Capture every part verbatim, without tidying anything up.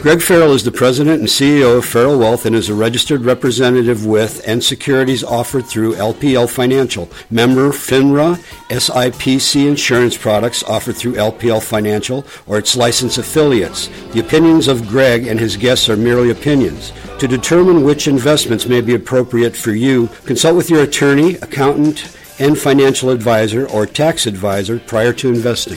Greg Farrell is the president and C E O of Farrell Wealth and is a registered representative with and securities offered through L P L Financial. Member FINRA, S I P C insurance products offered through L P L Financial or its licensed affiliates. The opinions of Greg and his guests are merely opinions. To determine which investments may be appropriate for you, consult with your attorney, accountant, and financial advisor or tax advisor prior to investing.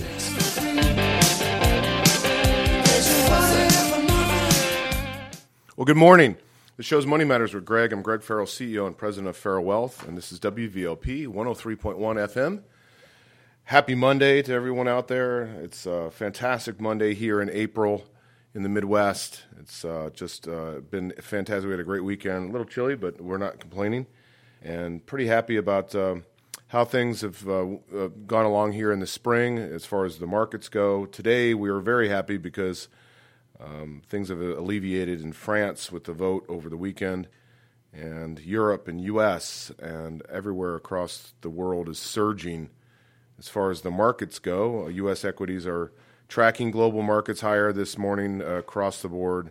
Well, good morning. The show's Money Matters with Greg. I'm Greg Farrell, C E O and President of Farrell Wealth, and this is W V L P one oh three point one F M. Happy Monday to everyone out there. It's a fantastic Monday here in April in the Midwest. It's uh, just uh, been fantastic. We had a great weekend. A little chilly, but we're not complaining, and pretty happy about uh, how things have uh, uh, gone along here in the spring as far as the markets go. Today, we are very happy because Um, things have alleviated in France with the vote over the weekend, and Europe and U S and everywhere across the world is surging as far as the markets go. U S equities are tracking global markets higher this morning uh, across the board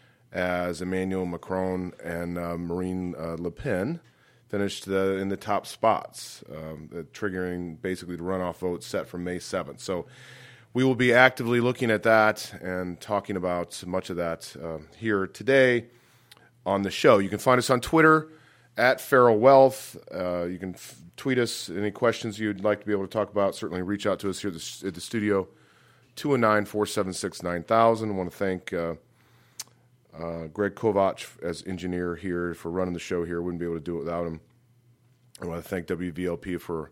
as Emmanuel Macron and uh, Marine uh, Le Pen finished uh, in the top spots, um, uh, triggering basically the runoff vote set for May seventh. So we will be actively looking at that and talking about much of that uh, here today on the show. You can find us on Twitter, at Farrell Wealth. Uh, you can f- tweet us any questions you'd like to be able to talk about. Certainly reach out to us here at the, at the studio, two one nine, four seven six, nine thousand. I want to thank uh, uh, Greg Kovac as engineer here for running the show here. Wouldn't be able to do it without him. I want to thank W V L P for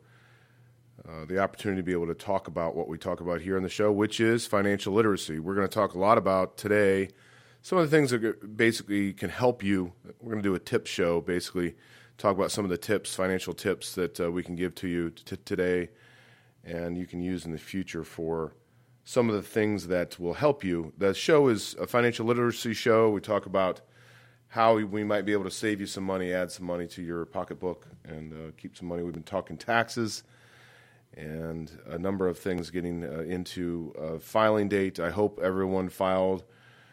Uh, the opportunity to be able to talk about what we talk about here on the show, which is financial literacy. We're going to talk a lot about today some of the things that basically can help you. We're going to do a tip show, basically talk about some of the tips, financial tips that uh, we can give to you t- today and you can use in the future for some of the things that will help you. The show is a financial literacy show. We talk about how we might be able to save you some money, add some money to your pocketbook, and uh, keep some money. We've been talking taxes and a number of things getting uh, into uh, filing date. I hope everyone filed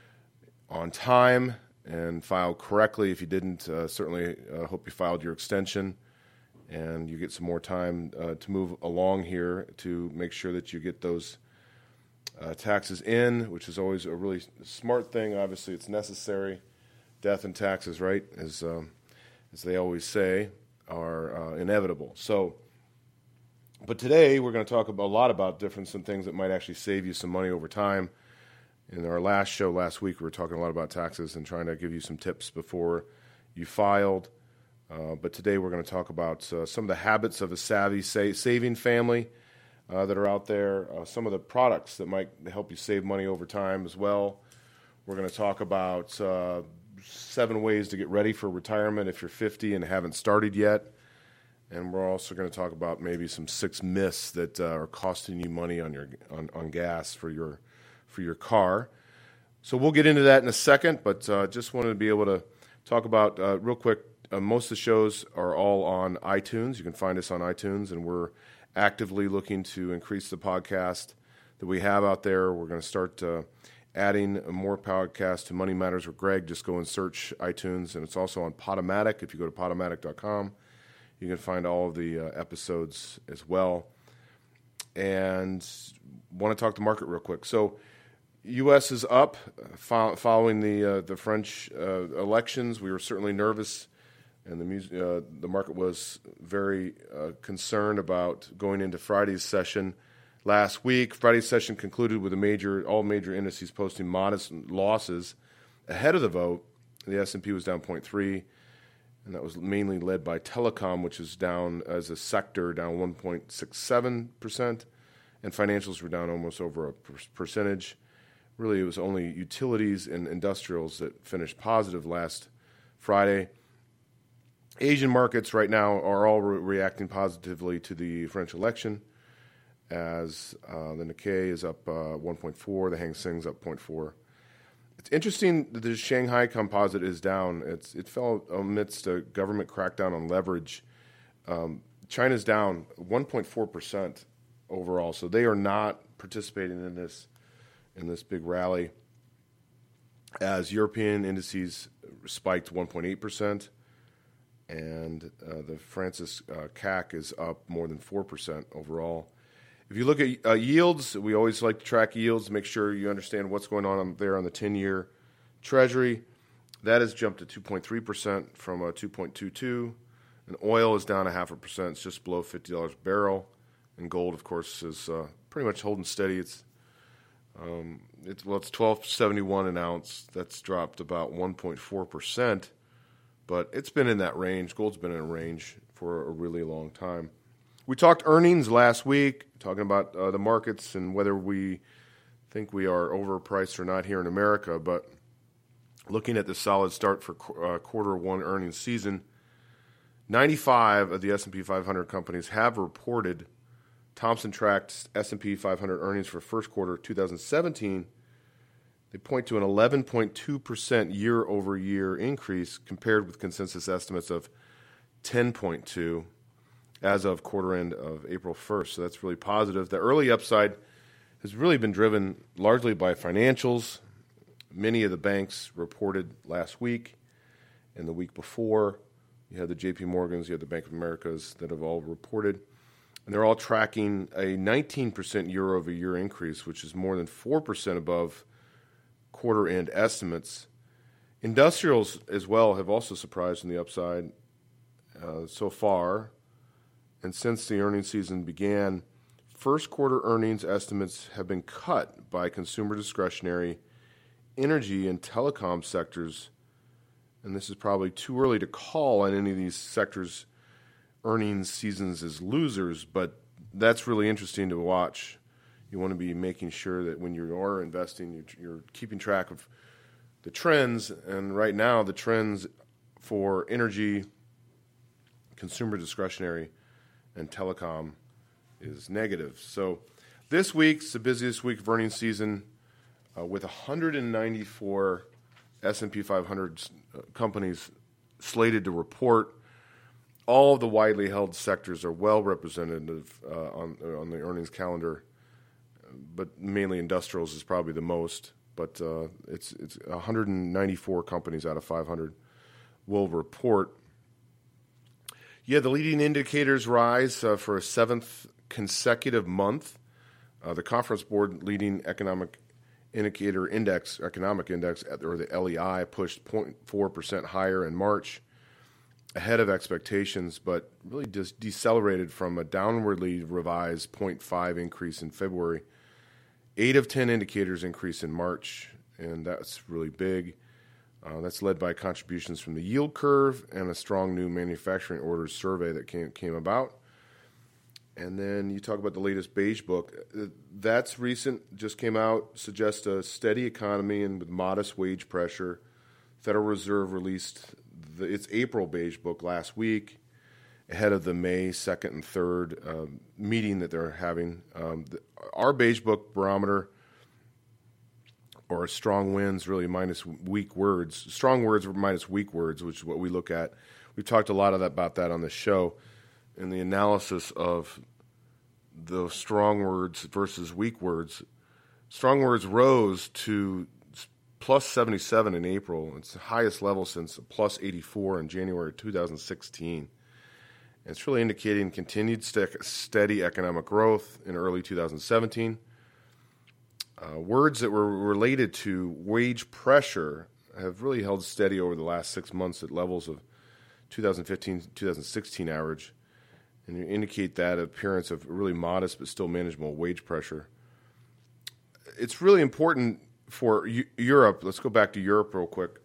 on time and filed correctly. If you didn't, uh, certainly uh, hope you filed your extension and you get some more time uh, to move along here to make sure that you get those uh, taxes in, which is always a really smart thing. Obviously, it's necessary. Death and taxes, right, as, um, as they always say, are uh, inevitable. So, But today we're going to talk about a lot about different some things that might actually save you some money over time. In our last show last week, we were talking a lot about taxes and trying to give you some tips before you filed. Uh, but today we're going to talk about uh, some of the habits of a savvy sa- saving family uh, that are out there, uh, some of the products that might help you save money over time as well. We're going to talk about uh, seven ways to get ready for retirement if you're fifty and haven't started yet. And we're also going to talk about maybe some six myths that uh, are costing you money on your on, on gas for your for your car. So we'll get into that in a second, but uh, just wanted to be able to talk about uh, real quick. Uh, most of the shows are all on iTunes. You can find us on iTunes, and we're actively looking to increase the podcast that we have out there. We're going to start uh, adding more podcasts to Money Matters with Greg. Just go and search iTunes, and it's also on Podomatic. If you go to podomatic dot com. You can find all of the uh, episodes as well. And want to talk the market real quick. So U S is up fo- following the uh, the French uh, elections. We were certainly nervous, and the mus- uh, the market was very uh, concerned about going into Friday's session last week. Friday's session concluded with a major all major indices posting modest losses ahead of the vote. The S and P was down zero point three. And that was mainly led by telecom, which is down as a sector, down one point six seven percent, and financials were down almost over a per- percentage. Really, it was only utilities and industrials that finished positive last Friday. Asian markets right now are all re- reacting positively to the French election, as uh, the Nikkei is up uh, one point four, the Hang Seng's up zero point four. It's interesting that the Shanghai Composite is down. It's it fell amidst a government crackdown on leverage. Um, China's down one point four percent overall, so they are not participating in this in this big rally. as European indices spiked one point eight percent, and uh, the Francis uh, C A C is up more than four percent overall. If you look at uh, yields, we always like to track yields, make sure you understand what's going on there on the ten-year Treasury. That has jumped to two point three percent from a two point two two, and oil is down a half a percent. It's just below fifty dollars a barrel, and gold, of course, is uh, pretty much holding steady. It's um, it's well, it's twelve seventy-one an ounce. That's dropped about one point four percent, but it's been in that range. Gold's been in a range for a really long time. We talked earnings last week, talking about uh, the markets and whether we think we are overpriced or not here in America. But looking at the solid start for uh, quarter one earnings season, ninety-five of the S and P five hundred companies have reported. Thomson tracked S and P five hundred earnings for first quarter twenty seventeen. They point to an eleven point two percent year-over-year increase compared with consensus estimates of ten point two as of quarter end of April first. So that's really positive. The early upside has really been driven largely by financials. Many of the banks reported last week and the week before. You had the J P Morgans, you had the Bank of Americas that have all reported. And they're all tracking a nineteen percent year-over-year increase, which is more than four percent above quarter-end estimates. Industrials as well have also surprised on the upside uh, so far. And since the earnings season began, first quarter earnings estimates have been cut by consumer discretionary, energy, and telecom sectors. And this is probably too early to call on any of these sectors' earnings seasons as losers, but that's really interesting to watch. You want to be making sure that when you are investing, you're, you're keeping track of the trends. And right now, the trends for energy, consumer discretionary, and telecom is negative. So this week's the busiest week of earnings season uh, with one hundred ninety-four S and P five hundred companies slated to report. All of the widely held sectors are well representative uh, on, on the earnings calendar, but mainly industrials is probably the most. But uh, it's it's one hundred ninety-four companies out of five hundred will report. Yeah, the leading indicators rise uh, for a seventh consecutive month. Uh, the Conference Board leading economic indicator index, economic index, or the L E I, pushed zero point four percent higher in March, ahead of expectations, but really just decelerated from a downwardly revised zero point five increase in February. Eight of ten indicators increase in March, and that's really big. Uh, that's led by contributions from the yield curve and a strong new manufacturing orders survey that came came about. And then you talk about the latest Beige Book. That's recent, just came out, suggests a steady economy and with modest wage pressure. Federal Reserve released the, its April Beige Book last week, ahead of the May second and third uh, meeting that they're having. Um, the, our Beige Book barometer, or strong winds, really minus weak words. Strong words minus weak words, which is what we look at. We've talked a lot of that, about that on the show, and the analysis of the strong words versus weak words. Strong words rose to plus seventy-seven in April. It's the highest level since plus eighty-four in January two thousand sixteen. And it's really indicating continued st- steady economic growth in early two thousand seventeen. Uh, words that were related to wage pressure have really held steady over the last six months at levels of two thousand fifteen to two thousand sixteen average, and you indicate that appearance of really modest but still manageable wage pressure. It's really important for U- Europe. Let's go back to Europe real quick.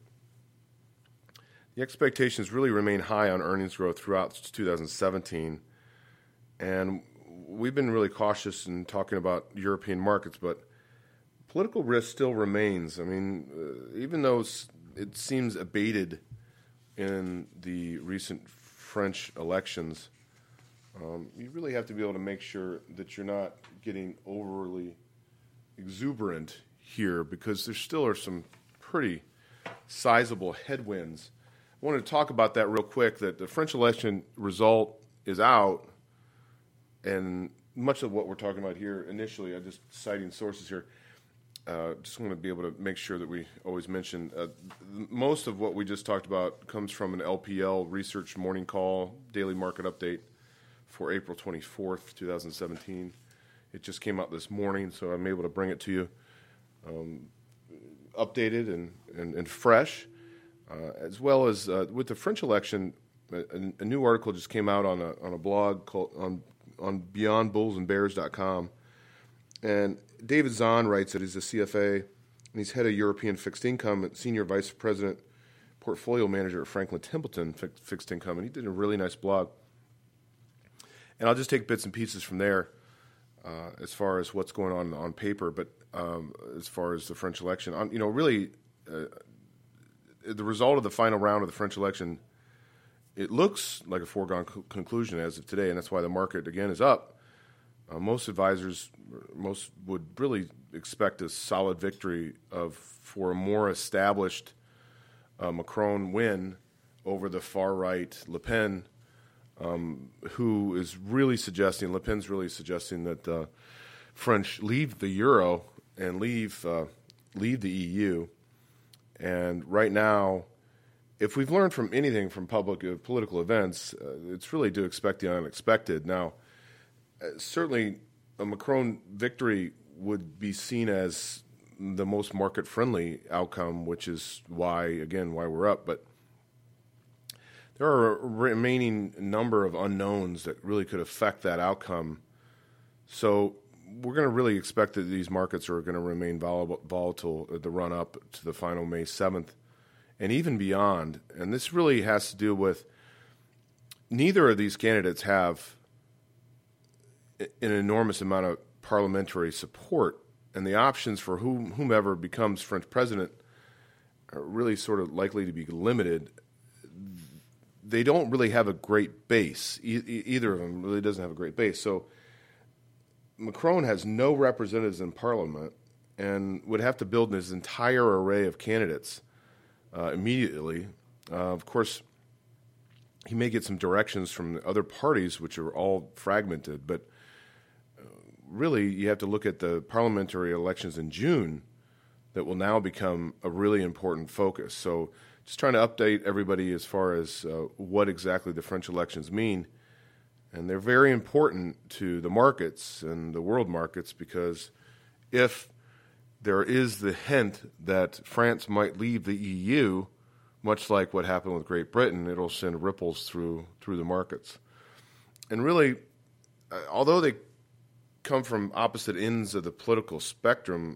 The expectations really remain high on earnings growth throughout two thousand seventeen, and we've been really cautious in talking about European markets, but political risk still remains. I mean, uh, even though it seems abated in the recent French elections, um, you really have to be able to make sure that you're not getting overly exuberant here, because there still are some pretty sizable headwinds. I wanted to talk about that real quick, that the French election result is out, and much of what we're talking about here initially, I'm just citing sources here, uh, just want to be able to make sure that we always mention uh, th- most of what we just talked about comes from an L P L Research Morning Call daily market update for April twenty-fourth, twenty seventeen. It just came out this morning, so I'm able to bring it to you um, updated and, and, and fresh, uh, as well as uh, with the French election. A, a new article just came out on a on a blog called on on beyond bulls and bears dot com, and David Zahn writes that he's a C F A and he's head of European fixed income and senior vice president portfolio manager at Franklin Templeton Fixed Income, and he did a really nice blog. And I'll just take bits and pieces from there uh, as far as what's going on on paper, but um, as far as the French election, um, you know, really uh, the result of the final round of the French election, it looks like a foregone co- conclusion as of today, and that's why the market, again, is up. Uh, most advisors, most would really expect a solid victory of for a more established uh, Macron win over the far-right Le Pen, um, who is really suggesting, Le Pen's really suggesting that the French leave the euro and leave uh, leave the E U. And right now, if we've learned from anything from public uh, political events, uh, it's really to expect the unexpected. Now, uh, certainly a Macron victory would be seen as the most market-friendly outcome, which is why, again, why we're up. But there are a remaining number of unknowns that really could affect that outcome. So we're going to really expect that these markets are going to remain vol- volatile at the run-up to the final May seventh. And even beyond, and this really has to do with neither of these candidates have an enormous amount of parliamentary support, and the options for whom, whomever becomes French president are really sort of likely to be limited. They don't really have a great base. E- either of them really doesn't have a great base. So Macron has no representatives in parliament and would have to build his entire array of candidates Uh, immediately. Uh, of course, he may get some directions from the other parties, which are all fragmented, but uh, really you have to look at the parliamentary elections in June that will now become a really important focus. So just trying to update everybody as far as uh, what exactly the French elections mean. And they're very important to the markets and the world markets, because if there is the hint that France might leave the E U, much like what happened with Great Britain, it'll send ripples through through the markets. And really, uh, although they come from opposite ends of the political spectrum,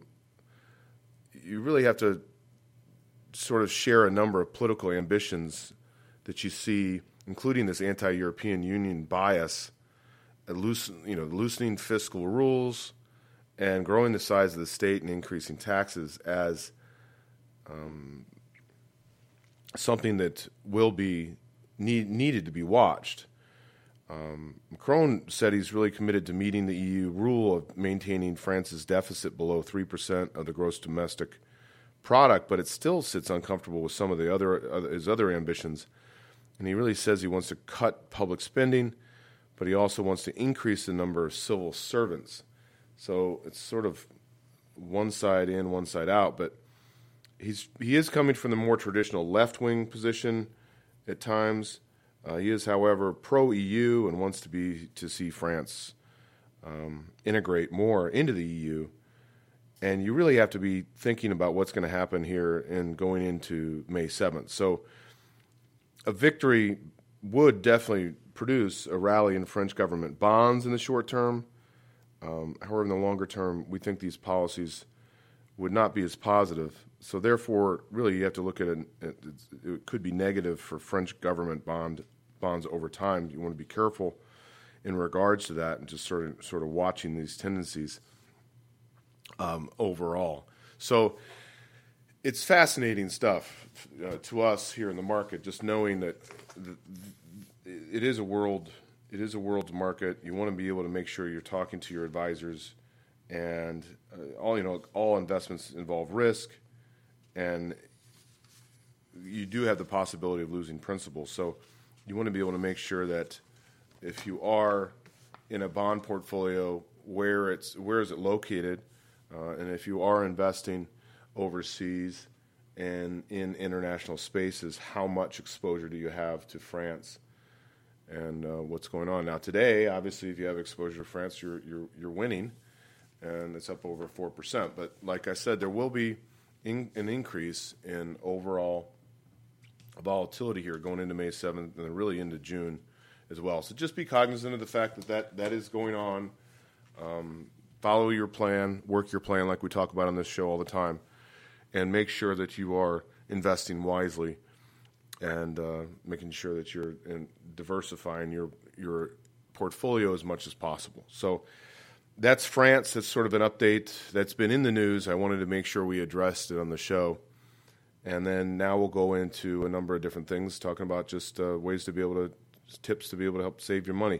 you really have to sort of share a number of political ambitions that you see, including this anti-European Union bias, a loosen, you know, loosening fiscal rules, and growing the size of the state and increasing taxes as um, something that will be need, needed to be watched. Um, Macron said he's really committed to meeting the E U rule of maintaining France's deficit below three percent of the gross domestic product, but it still sits uncomfortable with some of the other, other his other ambitions. And he really says he wants to cut public spending, but he also wants to increase the number of civil servants. So it's sort of one side in, one side out. But he's he is coming from the more traditional left-wing position at times. Uh, he is, however, pro-E U and wants to be to see France um, integrate more into the E U. And you really have to be thinking about what's going to happen here in going into May seventh. So a victory would definitely produce a rally in French government bonds in the short term. Um, however, in the longer term, we think these policies would not be as positive. So therefore, really, you have to look at it. It could be negative for French government bond bonds over time. You want to be careful in regards to that and just sort of, sort of watching these tendencies um, overall. So it's fascinating stuff uh, to us here in the market, just knowing that the, it is a world It is a world market. You want to be able to make sure you're talking to your advisors, and uh, all you know, all investments involve risk, and you do have the possibility of losing principal. So you want to be able to make sure that if you are in a bond portfolio, where it's where is it located, Uh, and if you are investing overseas and in international spaces, how much exposure do you have to France and uh, what's going on? Now today, obviously, if you have exposure to France, you're you're you're winning, and it's up over four percent. But like I said, there will be in, an increase in overall volatility here going into May seventh and really into June as well. So just be cognizant of the fact that that, that is going on. Um, follow your plan, work your plan like we talk about on this show all the time, and make sure that you are investing wisely and uh, making sure that you're in diversifying your your portfolio as much as possible. So that's France. That's sort of an update that's been in the news. I wanted to make sure we addressed it on the show. And then now we'll go into a number of different things, talking about just uh, ways to be able to, tips to be able to help save your money.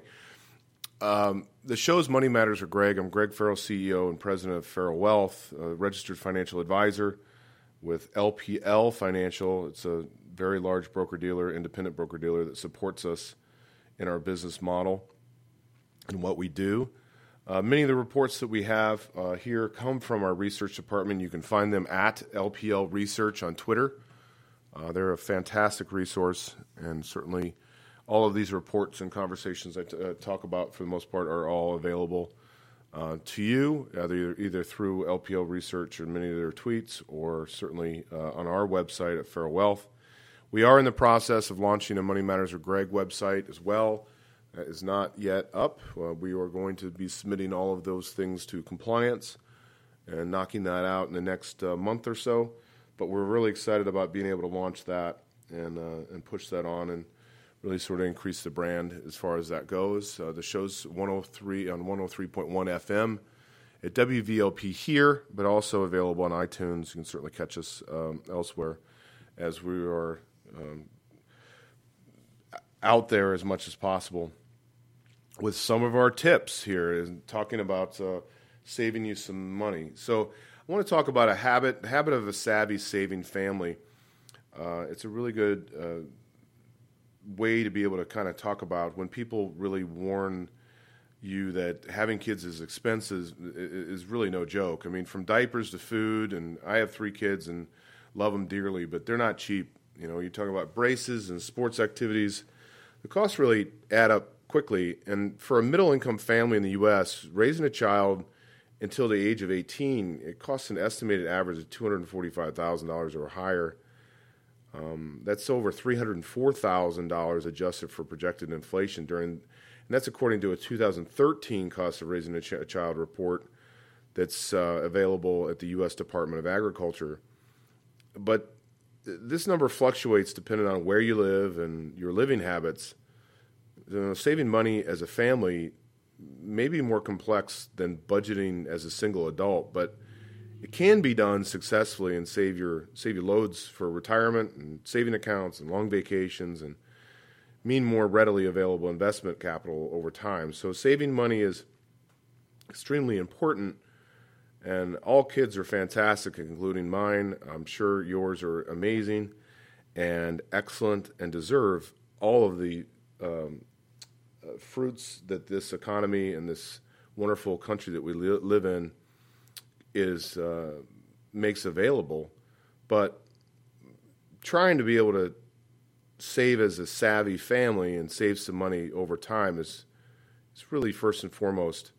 Um, the show's Money Matters with Greg. I'm Greg Farrell, C E O and President of Farrell Wealth, a registered financial advisor with L P L Financial. It's a very large broker-dealer, independent broker-dealer that supports us in our business model and what we do. Uh, many of the reports that we have uh, here come from our research department. You can find them at L P L Research on Twitter. Uh, they're a fantastic resource, and certainly all of these reports and conversations I t- uh, talk about, for the most part, are all available uh, to you, either, either through L P L Research or many of their tweets, or certainly uh, on our website at Farrell Wealth. We are in the process of launching a Money Matters with Greg website as well. That is not yet up. Uh, we are going to be submitting all of those things to compliance and knocking that out in the next uh, month or so. But we're really excited about being able to launch that and uh, and push that on and really sort of increase the brand as far as that goes. Uh, the show's one oh three on one oh three point one F M at W V L P here, but also available on iTunes. You can certainly catch us um, elsewhere as we are um, out there as much as possible with some of our tips here and talking about uh, saving you some money. So I want to talk about a habit, habit of a savvy saving family. Uh, it's a really good uh, way to be able to kind of talk about when people really warn you that having kids is expensive is really no joke. I mean, from diapers to food, and I have three kids and love them dearly, but they're not cheap. You know, you talk about braces and sports activities. The costs really add up quickly, and for a middle-income family in the U S, raising a child until the age of eighteen, it costs an estimated average of two hundred forty-five thousand dollars or higher. Um, that's over three hundred four thousand dollars adjusted for projected inflation during, and that's according to a two thousand thirteen cost of raising a, ch- a child report that's uh, available at the U S Department of Agriculture. But th- this number fluctuates depending on where you live and your living habits. You know, saving money as a family may be more complex than budgeting as a single adult, but it can be done successfully and save your save you loads for retirement and saving accounts and long vacations and mean more readily available investment capital over time. So saving money is extremely important, and all kids are fantastic, including mine. I'm sure yours are amazing and excellent and deserve all of the um, uh, fruits that this economy and this wonderful country that we li- live in is uh, makes available. But trying to be able to save as a savvy family and save some money over time is is really first and foremost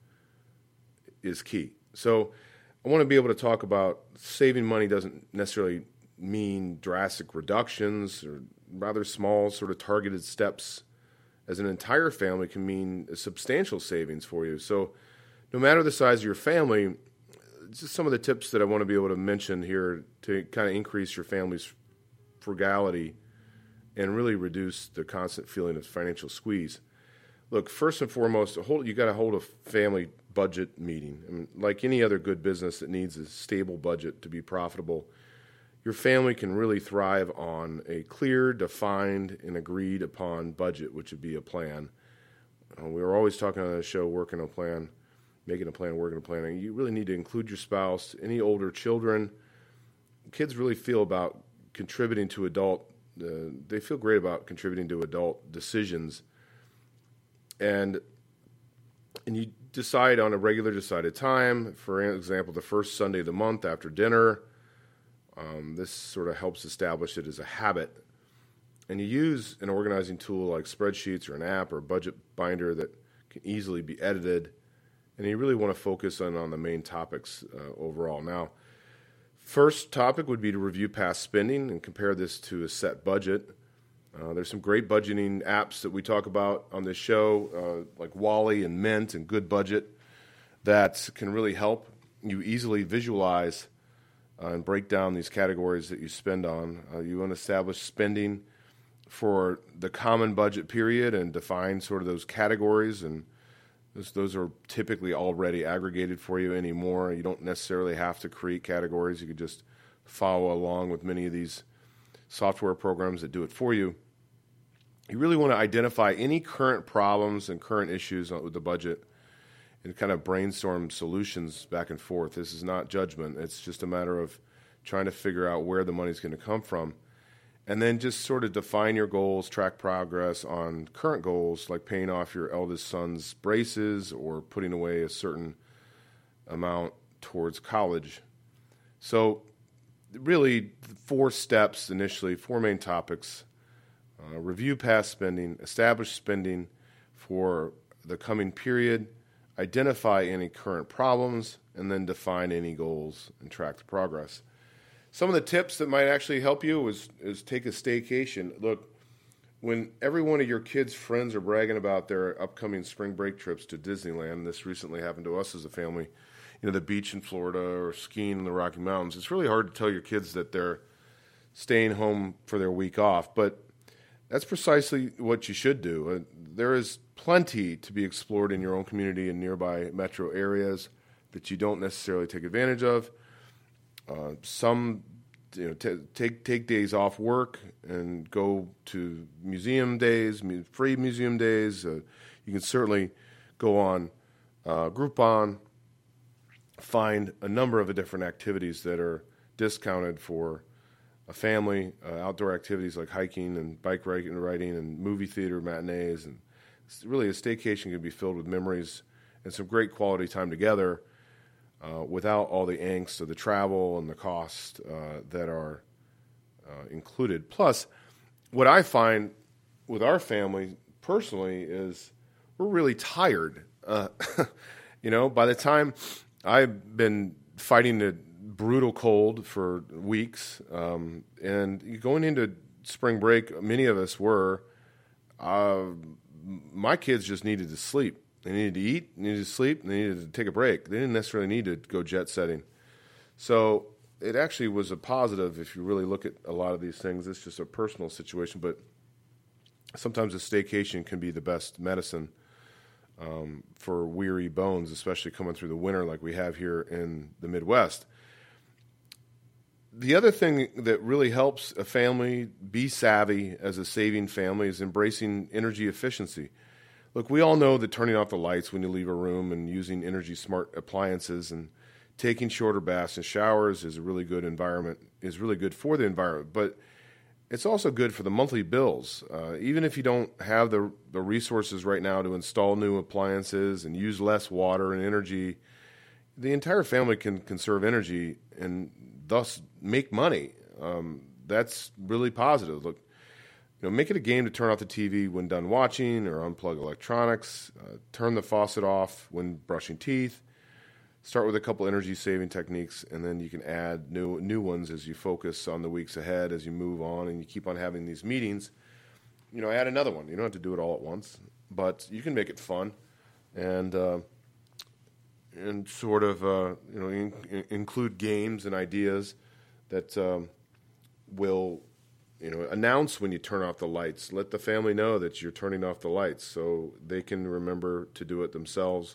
is key. So I want to be able to talk about saving money doesn't necessarily mean drastic reductions, or rather small sort of targeted steps as an entire family can mean substantial savings for you. So no matter the size of your family, just some of the tips that I want to be able to mention here to kind of increase your family's frugality and really reduce the constant feeling of financial squeeze. Look, first and foremost, hold, you got to hold a family budget meeting. I mean, like any other good business that needs a stable budget to be profitable, your family can really thrive on a clear, defined, and agreed upon budget, which would be a plan. Uh, we were always talking on the show, working a plan, making a plan, working a plan. And you really need to include your spouse, any older children. Kids really feel about contributing to adult, uh, they feel great about contributing to adult decisions. And and you decide on a regular decided time, for example, the first Sunday of the month after dinner. Um, this sort of helps establish it as a habit. And you use an organizing tool like spreadsheets or an app or a budget binder that can easily be edited. And you really want to focus on, on the main topics uh, overall. Now, first topic would be to review past spending and compare this to a set budget. Uh, there's some great budgeting apps that we talk about on this show, uh, like Wally and Mint and Good Budget, that can really help you easily visualize uh, and break down these categories that you spend on. Uh, you want to establish spending for the common budget period and define sort of those categories, and those, those are typically already aggregated for you anymore. You don't necessarily have to create categories. You could just follow along with many of these software programs that do it for you. You really want to identify any current problems and current issues with the budget and kind of brainstorm solutions back and forth. This is not judgment. It's just a matter of trying to figure out where the money's going to come from. And then just sort of define your goals, track progress on current goals, like paying off your eldest son's braces or putting away a certain amount towards college. So really, four steps initially, four main topics. Uh, review past spending, establish spending for the coming period, identify any current problems, and then define any goals and track the progress. Some of the tips that might actually help you is, is take a staycation. Look, when every one of your kids' friends are bragging about their upcoming spring break trips to Disneyland, and this recently happened to us as a family, you know, the beach in Florida or skiing in the Rocky Mountains, it's really hard to tell your kids that they're staying home for their week off. But that's precisely what you should do. Uh, there is plenty to be explored in your own community and nearby metro areas that you don't necessarily take advantage of. Uh, some, you know, t- take take days off work and go to museum days, mu- free museum days. Uh, you can certainly go on uh, Groupon, find a number of different activities that are discounted for a family, uh, outdoor activities like hiking and bike riding and movie theater matinees. And it's really, a staycation can be filled with memories and some great quality time together uh, without all the angst of the travel and the cost uh, that are uh, included. Plus, what I find with our family personally is we're really tired. Uh, you know, by the time I've been fighting the brutal cold for weeks, um, and going into spring break, many of us were. Uh, my kids just needed to sleep. They needed to eat, they needed to sleep, and they needed to take a break. They didn't necessarily need to go jet setting. So it actually was a positive if you really look at a lot of these things. It's just a personal situation, but sometimes a staycation can be the best medicine um, for weary bones, especially coming through the winter like we have here in the Midwest. The other thing that really helps a family be savvy as a saving family is embracing energy efficiency. Look, we all know that turning off the lights when you leave a room and using energy-smart appliances and taking shorter baths and showers is a really good environment, is really good for the environment. But it's also good for the monthly bills. Uh, even if you don't have the, the resources right now to install new appliances and use less water and energy, the entire family can conserve energy and thus make money. Um, that's really positive. Look, you know, make it a game to turn off the T V when done watching or unplug electronics. Uh, turn the faucet off when brushing teeth. Start with a couple energy-saving techniques, and then you can add new new ones as you focus on the weeks ahead, as you move on, and you keep on having these meetings. You know, add another one. You don't have to do it all at once, but you can make it fun, and uh, and sort of uh, you know in, in include games and ideas that um, will you know announce when you turn off the lights. Let the family know that you're turning off the lights, so they can remember to do it themselves.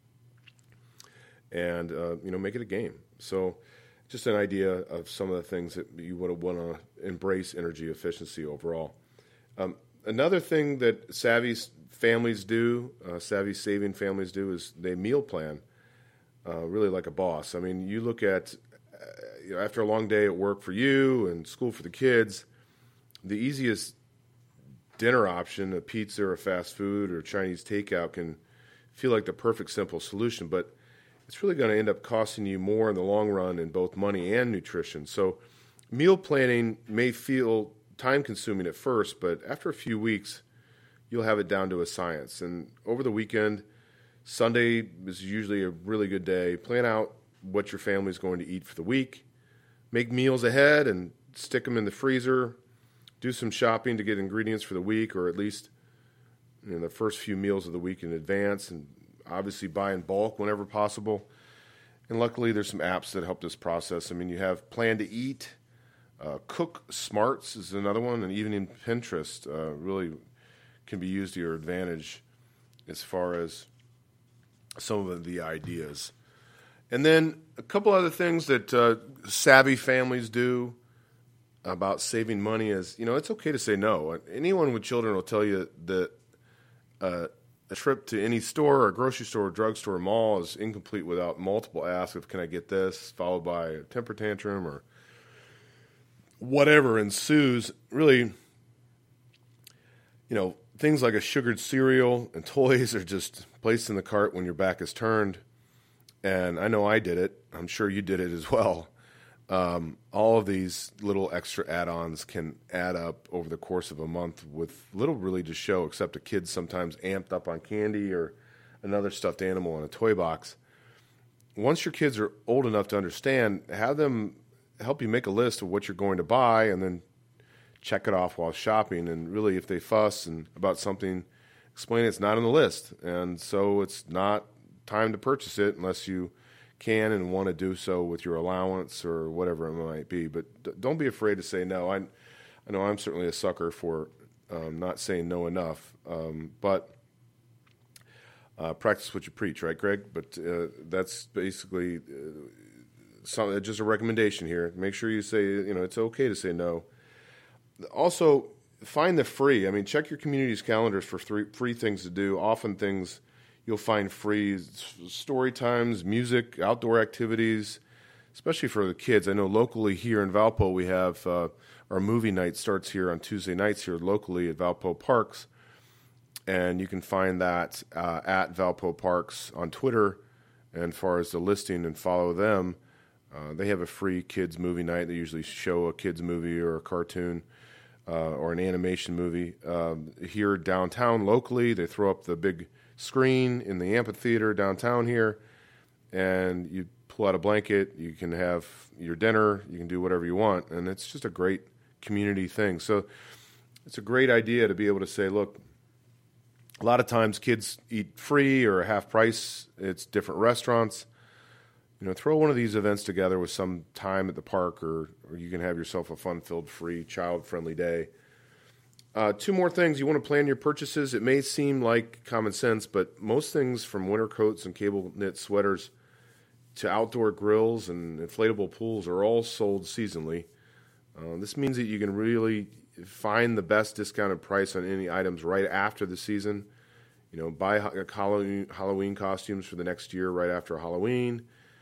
And, uh, you know, make it a game. So just an idea of some of the things that you would want to embrace energy efficiency overall. Um, another thing that savvy families do, uh, savvy saving families do, is they meal plan, uh, really like a boss. I mean, you look at, uh, you know, after a long day at work for you and school for the kids, the easiest dinner option, a pizza or fast food or Chinese takeout, can feel like the perfect simple solution, but it's really going to end up costing you more in the long run in both money and nutrition. So meal planning may feel time-consuming at first, but after a few weeks, you'll have it down to a science. And over the weekend, Sunday is usually a really good day. Plan out what your family is going to eat for the week. Make meals ahead and stick them in the freezer. Do some shopping to get ingredients for the week, or at least you know, the first few meals of the week in advance, and obviously buy in bulk whenever possible. And luckily, there's some apps that help this process. I mean, you have Plan to Eat. Uh, Cook Smarts is another one, and even in Pinterest, uh, really can be used to your advantage as far as some of the ideas. And then a couple other things that uh, savvy families do about saving money is, you know, it's okay to say no. Anyone with children will tell you that uh, a trip to any store or grocery store or drugstore or mall is incomplete without multiple asks of, can I get this, followed by a temper tantrum or whatever ensues. Really, you know, things like a sugared cereal and toys are just placed in the cart when your back is turned. And I know I did it. I'm sure you did it as well. Um, all of these little extra add-ons can add up over the course of a month with little really to show, except a kid sometimes amped up on candy or another stuffed animal in a toy box. Once your kids are old enough to understand, have them help you make a list of what you're going to buy and then check it off while shopping. And really, if they fuss and about something, explain it's not on the list. And so it's not time to purchase it unless you can and want to do so with your allowance or whatever it might be. But d- don't be afraid to say no. I, I know I'm certainly a sucker for um, not saying no enough. Um, but uh, practice what you preach, right, Greg? But uh, that's basically uh, some, just a recommendation here. Make sure you say, you know, it's okay to say no. Also, find the free. I mean, check your community's calendars for free, free things to do. Often things you'll find free, story times, music, outdoor activities, especially for the kids. I know locally here in Valpo we have uh, our movie night starts here on Tuesday nights here locally at Valpo Parks. And you can find that uh, at Valpo Parks on Twitter. And as far as the listing and follow them, uh, they have a free kids movie night. They usually show a kids movie or a cartoon uh, or an animation movie. Um, here downtown locally, they throw up the big screen in the amphitheater downtown here, and you pull out a blanket, you can have your dinner, you can do whatever you want, and it's just a great community thing. So it's a great idea to be able to say, look, a lot of times kids eat free or half price. It's different restaurants. You know, throw one of these events together with some time at the park, or, or you can have yourself a fun-filled, free, child-friendly day. Uh, two more things. You want to plan your purchases. It may seem like common sense, but most things from winter coats and cable knit sweaters to outdoor grills and inflatable pools are all sold seasonally. Uh, this means that you can really find the best discounted price on any items right after the season. You know, buy Halloween, Halloween costumes for the next year right after Halloween,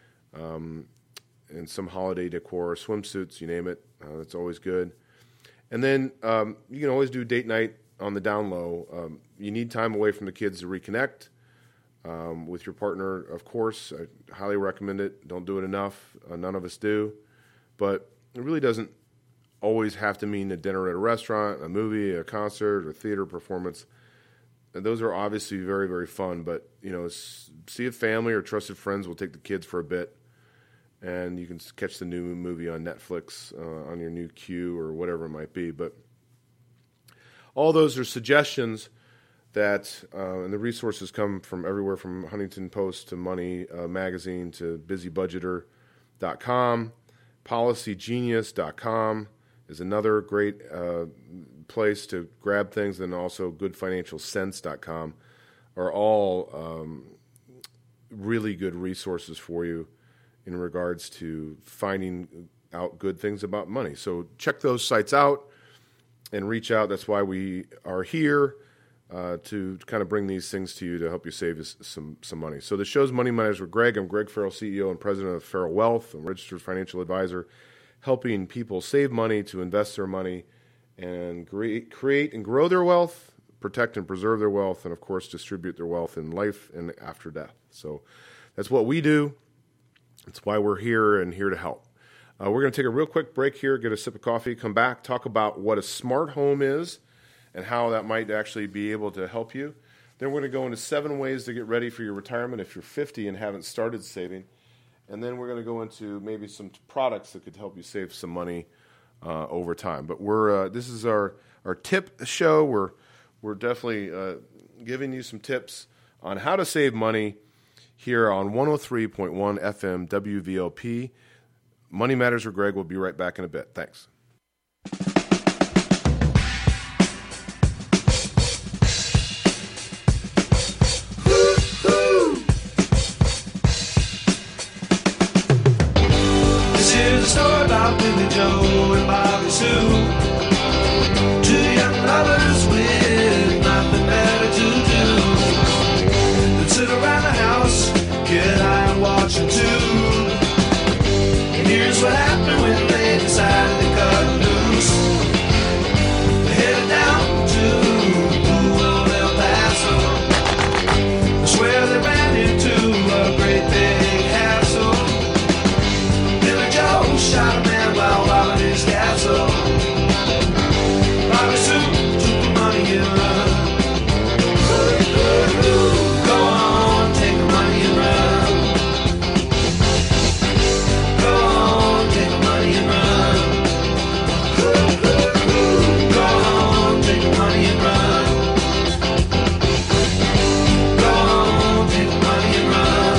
um, and some holiday decor, swimsuits, you name it. Uh, that's always good. And then um, you can always do date night on the down low. Um, you need time away from the kids to reconnect um, with your partner, of course. I highly recommend it. Don't do it enough. Uh, none of us do. But it really doesn't always have to mean a dinner at a restaurant, a movie, a concert, a theater performance. And those are obviously very, very fun. But, you know, see if family or trusted friends will take the kids for a bit. And you can catch the new movie on Netflix uh, on your new queue or whatever it might be. But all those are suggestions that, uh, and the resources come from everywhere from Huntington Post to Money uh, Magazine to busy budgeter dot com. policy genius dot com is another great uh, place to grab things, and also good financial sense dot com are all um, really good resources for you in regards to finding out good things about money. So check those sites out and reach out. That's why we are here, uh, to kind of bring these things to you to help you save us some some money. So the show's Money Matters with Greg. I'm Greg Farrell, C E O and President of Farrell Wealth. I'm a registered financial advisor, helping people save money to invest their money and create, create and grow their wealth, protect and preserve their wealth, and of course distribute their wealth in life and after death. So that's what we do. That's why we're here and here to help. Uh, we're going to take a real quick break here, get a sip of coffee, come back, talk about what a smart home is and how that might actually be able to help you. Then we're going to go into seven ways to get ready for your retirement if you're fifty and haven't started saving. And then we're going to go into maybe some products that could help you save some money uh, over time. But we're uh, this is our, our tip show. We're we're definitely uh, giving you some tips on how to save money here on one oh three point one F M W V L P. Money Matters with Greg. We'll be right back in a bit. Thanks. This is a story about Billy Joe and Bobby Sue, two young lovers with nothing better to do than sit around the house, get high and watch a tube. And here's what happened when they decided to cut loose. They headed down to old El Paso. That's where they ran into a great big hassle. Billy Joe shot a man while robbing his castle. Bobby Sue took the money and run. Go on, take the money and run. Go on, take the money and run. Go on, take the money and run. Go on, take the money and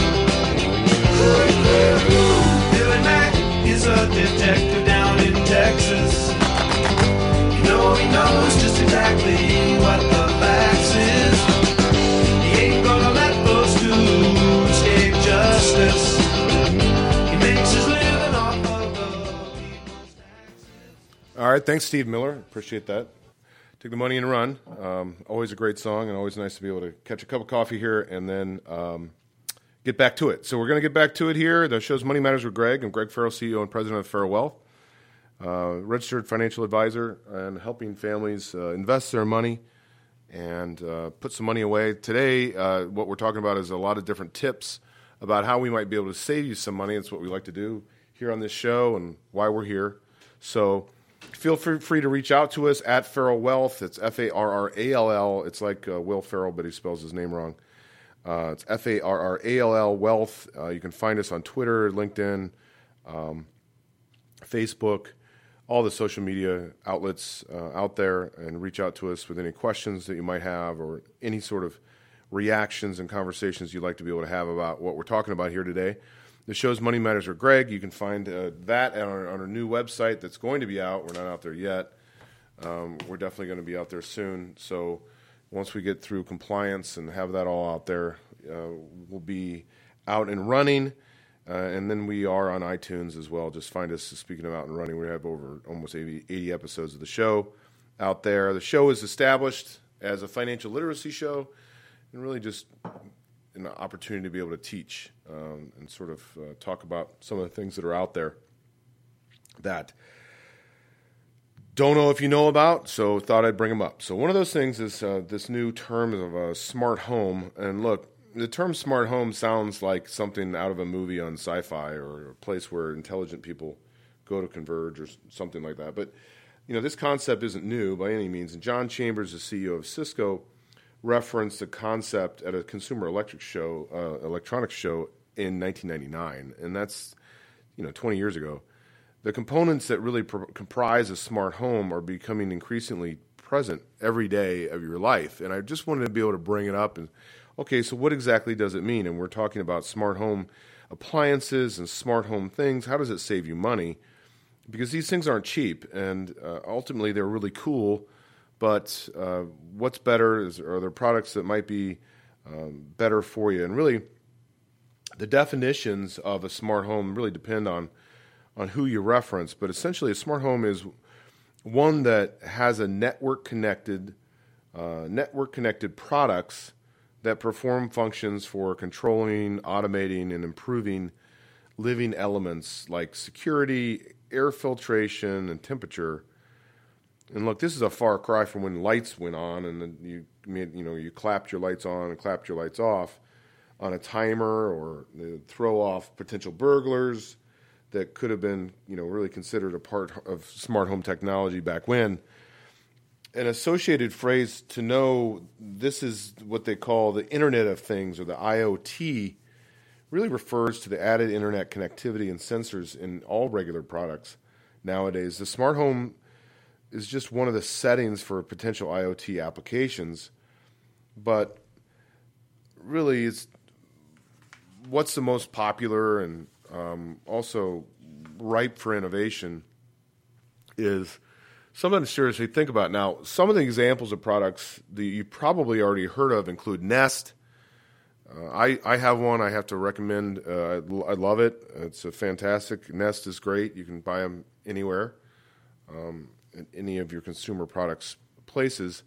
run. Billy Mack is a detective down in Texas. You know he knows just exactly what the facts is. He ain't gonna let those two escape justice. He makes his living off of the people's taxes. All right, thanks, Steve Miller. Appreciate that. Take the money and run. Um, always a great song, and always nice to be able to catch a cup of coffee here and then um, get back to it. So we're going to get back to it here. The show's Money Matters with Greg. I'm Greg Farrell, C E O and President of Farrell Wealth, uh, registered financial advisor and helping families uh, invest their money and uh, put some money away. Today, uh, what we're talking about is a lot of different tips about how we might be able to save you some money. It's what we like to do here on this show and why we're here. So feel free, free to reach out to us at Farrell Wealth. It's F A R R A L L. It's like uh, Will Ferrell, but he spells his name wrong. Uh, it's F A R R A L L Wealth. Uh, you can find us on Twitter, LinkedIn, um, Facebook, all the social media outlets uh, out there, and reach out to us with any questions that you might have or any sort of reactions and conversations you'd like to be able to have about what we're talking about here today. The show's Money Matters with Greg. You can find uh, that on our, on our new website that's going to be out. We're not out there yet. Um, we're definitely going to be out there soon. So once we get through compliance and have that all out there, uh, we'll be out and running. Uh, and then we are on iTunes as well. Just find us, speaking of out and running, we have over almost eighty, eighty episodes of the show out there. The show is established as a financial literacy show and really just an opportunity to be able to teach um, and sort of uh, talk about some of the things that are out there that don't know if you know about, so thought I'd bring them up. So one of those things is uh, this new term of a smart home. And look, the term smart home sounds like something out of a movie on sci-fi or a place where intelligent people go to converge or something like that. But, you know, this concept isn't new by any means. And John Chambers, the C E O of Cisco, referenced the concept at a consumer electric show, uh, electronics show in nineteen ninety-nine. And that's, you know, twenty years ago. The components that really pr- comprise a smart home are becoming increasingly present every day of your life. And I just wanted to be able to bring it up and, okay, so what exactly does it mean? And we're talking about smart home appliances and smart home things. How does it save you money? Because these things aren't cheap, and uh, ultimately they're really cool. But uh, what's better is, are there products that might be um, better for you? And really, the definitions of a smart home really depend on on who you reference. But essentially, a smart home is one that has a network connected, uh, network connected products that perform functions for controlling, automating, and improving living elements like security, air filtration, and temperature. And look, this is a far cry from when lights went on and then you made, you know, you clapped your lights on and clapped your lights off on a timer, or throw off potential burglars that could have been, you know, really considered a part of smart home technology back when. An associated phrase to know this is what they call the Internet of Things, or the I O T, really refers to the added internet connectivity and sensors in all regular products nowadays. The smart home is just one of the settings for potential I O T applications, but really it's what's the most popular and um, also ripe for innovation is something to seriously think about. Now, some of the examples of products that you probably already heard of include Nest. Uh, I, I have one I have to recommend. Uh, I, I love it. It's a fantastic. Nest is great. You can buy them anywhere, um, in any of your consumer products places.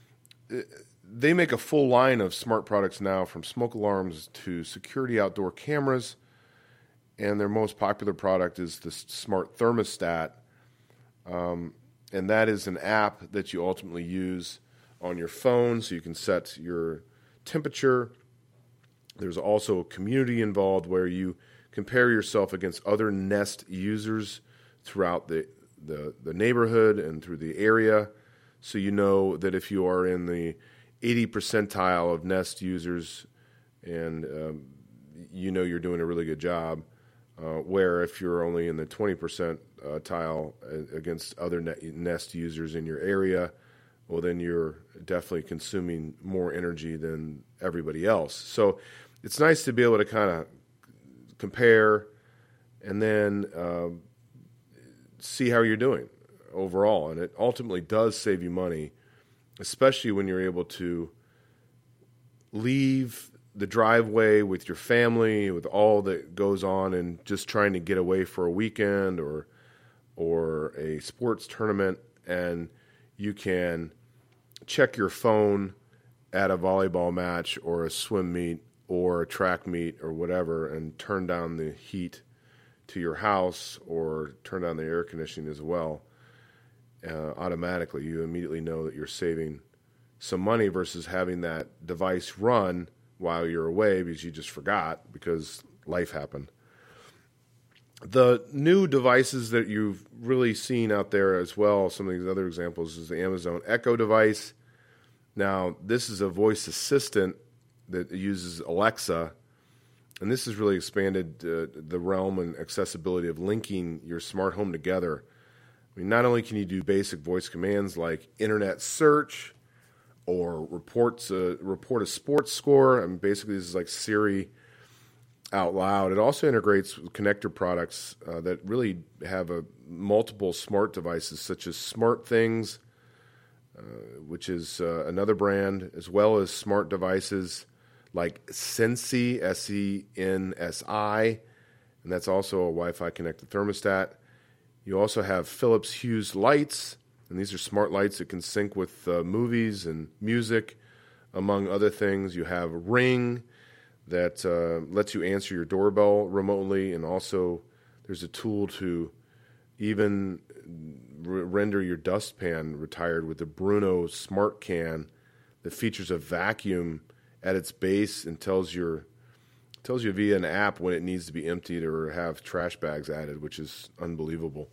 They make a full line of smart products now, from smoke alarms to security outdoor cameras. And their most popular product is the smart thermostat. Um, and that is an app that you ultimately use on your phone so you can set your temperature. There's also a community involved where you compare yourself against other Nest users throughout the, the, the neighborhood and through the area. So you know that if you are in the eighty percentile of Nest users, and um, you know you're doing a really good job, uh, where if you're only in the twenty percentile against other Nest users in your area, well, then you're definitely consuming more energy than everybody else. So it's nice to be able to kind of compare and then uh, see how you're doing overall. And it ultimately does save you money, especially when you're able to leave the driveway with your family, with all that goes on, and just trying to get away for a weekend or or a sports tournament, and you can check your phone at a volleyball match or a swim meet or a track meet or whatever, and turn down the heat to your house or turn down the air conditioning as well. Uh, automatically, you immediately know that you're saving some money versus having that device run while you're away because you just forgot because life happened. The new devices that you've really seen out there as well, some of these other examples, is the Amazon Echo device. Now, this is a voice assistant that uses Alexa, and this has really expanded uh, the realm and accessibility of linking your smart home together. I mean, not only can you do basic voice commands like internet search or reports a, report a sports score. I mean, basically, this is like Siri out loud. It also integrates with connector products uh, that really have a, multiple smart devices, such as SmartThings, uh, which is uh, another brand, as well as smart devices like Sensi, S E N S I, and that's also a Wi-Fi connected thermostat. You also have Philips Hue lights, and these are smart lights that can sync with uh, movies and music, among other things. You have Ring that uh, lets you answer your doorbell remotely, and also there's a tool to even r- render your dustpan retired with the Bruno Smart Can that features a vacuum at its base and tells your tells you via an app when it needs to be emptied or have trash bags added, which is unbelievable.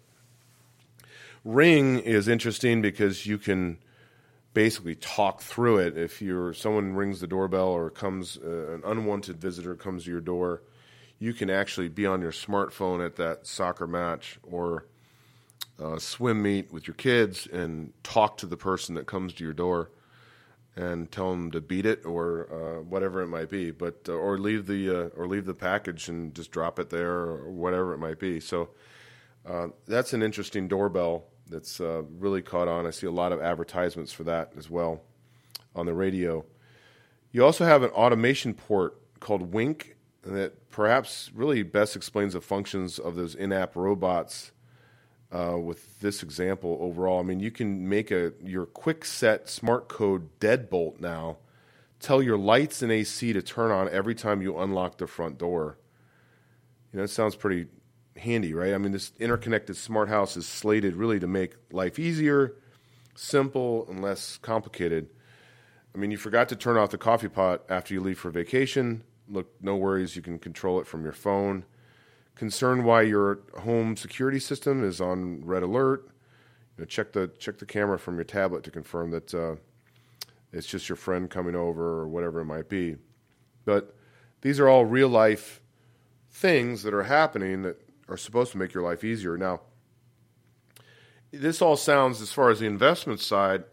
Ring is interesting because you can basically talk through it. If you're someone rings the doorbell or comes uh, an unwanted visitor comes to your door, you can actually be on your smartphone at that soccer match or uh, swim meet with your kids and talk to the person that comes to your door and tell them to beat it or uh, whatever it might be, but uh, or leave the uh, or leave the package and just drop it there or whatever it might be. So uh, that's an interesting doorbell that's uh, really caught on. I see a lot of advertisements for that as well on the radio. You also have an automation port called Wink that perhaps really best explains the functions of those in-app robots. Uh, with this example overall, I mean, you can make a your quick set smart code deadbolt now, tell your lights and A C to turn on every time you unlock the front door. You know, it sounds pretty handy, right? I mean, this interconnected smart house is slated really to make life easier simple and less complicated. I mean, you forgot to turn off the coffee pot after you leave for vacation. Look, no worries, you can control it from your phone. Concerned why your home security system is on red alert? You know, check the check the camera from your tablet to confirm that uh, it's just your friend coming over or whatever it might be. But these are all real life things that are happening that are supposed to make your life easier. Now, this all sounds, as far as the investment side,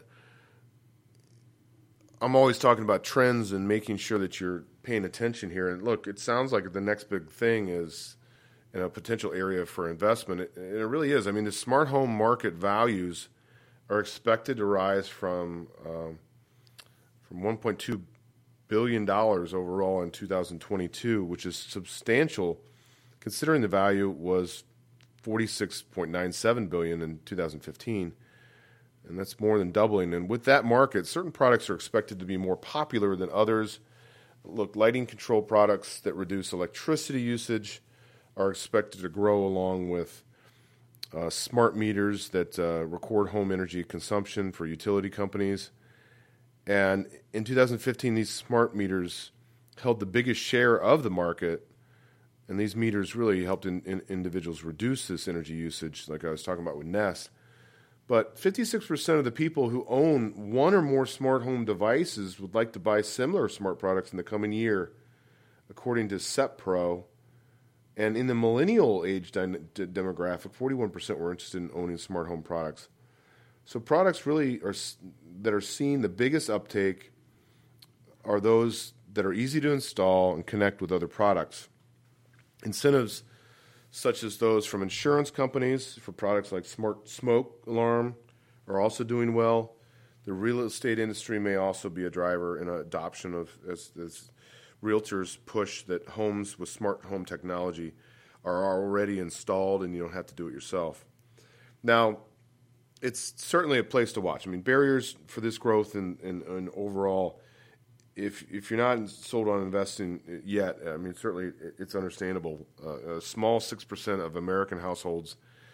I'm always talking about trends and making sure that you're paying attention here. And look, it sounds like the next big thing is in a potential area for investment. It, it really is. I mean, the smart home market values are expected to rise from um, from one point two billion dollars overall in two thousand twenty-two, which is substantial considering the value was forty-six point nine seven billion dollars in two thousand fifteen. And that's more than doubling. And with that market, certain products are expected to be more popular than others. Look, lighting control products that reduce electricity usage are expected to grow, along with uh, smart meters that uh, record home energy consumption for utility companies. And in two thousand fifteen, these smart meters held the biggest share of the market, and these meters really helped in, in individuals reduce this energy usage, like I was talking about with Nest. But fifty-six percent of the people who own one or more smart home devices would like to buy similar smart products in the coming year, according to SEPPro. And in the millennial age dy- demographic, forty-one percent were interested in owning smart home products. So products really are that are seeing the biggest uptake are those that are easy to install and connect with other products. Incentives such as those from insurance companies for products like smart smoke alarm are also doing well. The real estate industry may also be a driver in adoption of as, as realtors push that homes with smart home technology are already installed and you don't have to do it yourself. Now, it's certainly a place to watch. I mean, barriers for this growth and, and, and overall, if if you're not sold on investing yet, I mean, certainly it's understandable. Uh, a small six percent of American households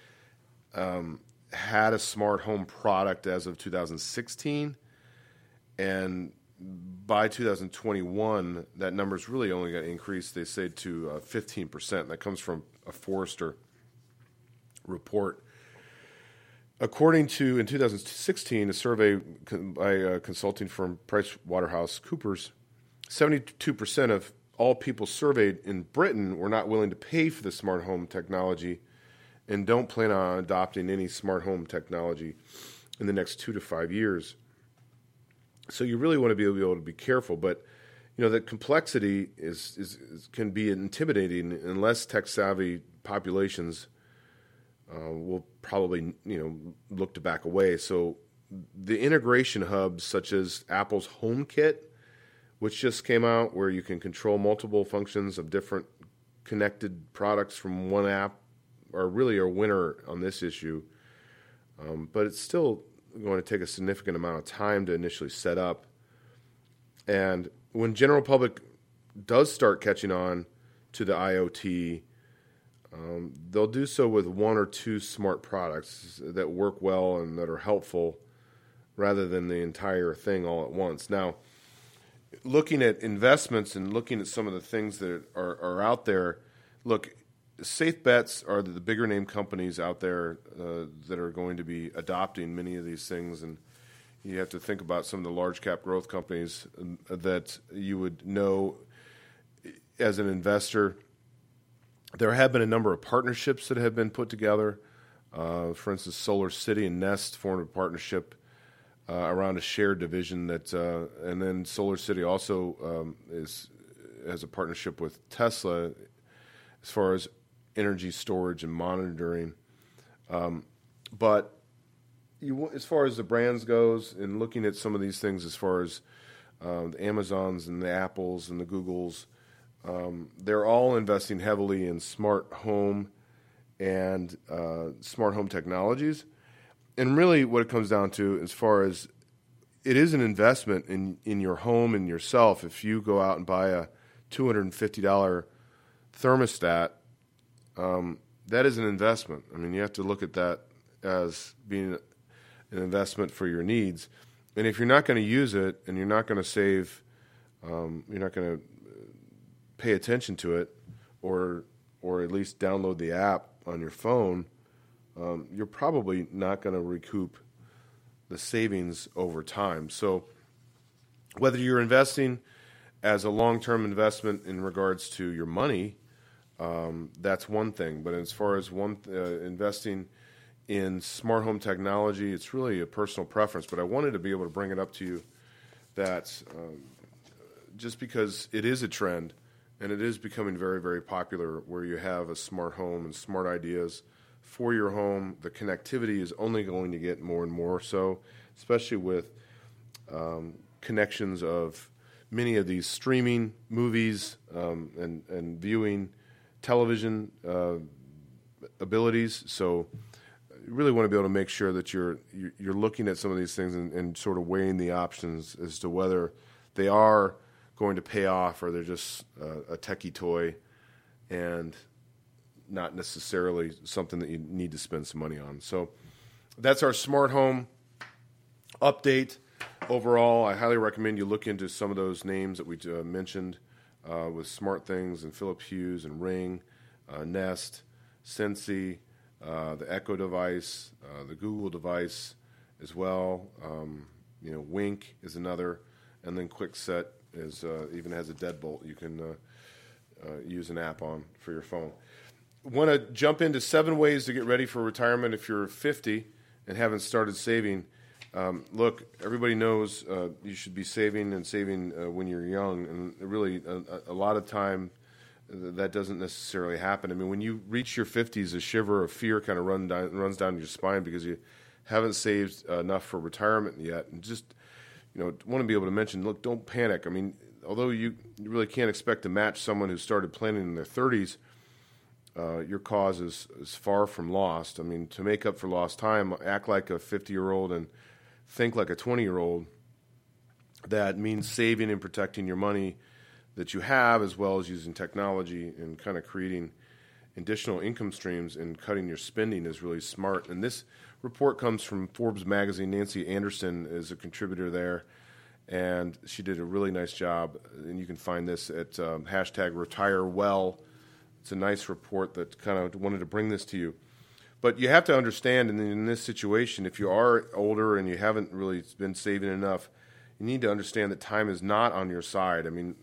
um, had a smart home product as of two thousand sixteen, and by two thousand twenty-one, that number's really only going to increase, they say, to uh, fifteen percent. That comes from a Forrester report. According to, in two thousand sixteen, a survey by a consulting firm PricewaterhouseCoopers, seventy-two percent of all people surveyed in Britain were not willing to pay for the smart home technology and don't plan on adopting any smart home technology in the next two to five years. So you really want to be able to be careful, but you know that complexity is, is, is can be intimidating unless tech-savvy populations Uh, will probably, you know, look to back away. So the integration hubs such as Apple's HomeKit, which just came out, where you can control multiple functions of different connected products from one app, are really a winner on this issue. Um, but it's still going to take a significant amount of time to initially set up. And when general public does start catching on to the IoT, Um, they'll do so with one or two smart products that work well and that are helpful rather than the entire thing all at once. Now, looking at investments and looking at some of the things that are, are out there, look, safe bets are the bigger name companies out there uh, that are going to be adopting many of these things. And you have to think about some of the large cap growth companies that you would know as an investor. There have been a number of partnerships that have been put together. Uh, for instance, Solar City and Nest formed a partnership uh, around a shared division that, uh, and then Solar City also um, is has a partnership with Tesla as far as energy storage and monitoring. Um, but you, as far as the brands goes, and looking at some of these things, as far as uh, the Amazons and the Apples and the Googles. Um, they're all investing heavily in smart home and uh, smart home technologies. And really what it comes down to, as far as it is an investment in, in your home and yourself. If you go out and buy a two hundred fifty dollars thermostat, um, that is an investment. I mean, you have to look at that as being an investment for your needs. And if you're not going to use it and you're not going to save, um, you're not going to pay attention to it, or or at least download the app on your phone, um, you're probably not going to recoup the savings over time. So whether you're investing as a long-term investment in regards to your money, um, that's one thing. But as far as one uh, investing in smart home technology, it's really a personal preference. But I wanted to be able to bring it up to you that um, just because it is a trend, and it is becoming very, very popular, where you have a smart home and smart ideas for your home. The connectivity is only going to get more and more so, especially with um, connections of many of these streaming movies um, and, and viewing television uh, abilities. So you really want to be able to make sure that you're you're looking at some of these things and, and sort of weighing the options as to whether they are going to pay off or they're just uh, a techie toy and not necessarily something that you need to spend some money on. So that's our smart home update. Overall, I highly recommend you look into some of those names that we uh, mentioned uh, with SmartThings and Philips Hue and Ring, uh, Nest, Sensi, uh, the Echo device, uh, the Google device as well. Um, you know, Wink is another, and then QuickSet is uh, even has a deadbolt you can uh, uh, use an app on for your phone. Want to jump into seven ways to get ready for retirement if you're fifty and haven't started saving. Um, look, everybody knows uh, you should be saving and saving uh, when you're young, and really a, a lot of time that doesn't necessarily happen. I mean, when you reach your fifties, a shiver of fear kind of run down, runs down your spine because you haven't saved enough for retirement yet. And just, you know, want to be able to mention, look, don't panic. I mean, although you, you really can't expect to match someone who started planning in their thirties, uh, your cause is, is far from lost. I mean, to make up for lost time, act like a fifty-year-old and think like a twenty-year-old. That means saving and protecting your money that you have, as well as using technology and kind of creating additional income streams and cutting your spending is really smart. And this report comes from Forbes magazine. Nancy Anderson is a contributor there, and she did a really nice job. And you can find this at um, hashtag Retire Well. It's a nice report that kind of wanted to bring this to you. But you have to understand, in, in this situation, if you are older and you haven't really been saving enough, you need to understand that time is not on your side. I mean,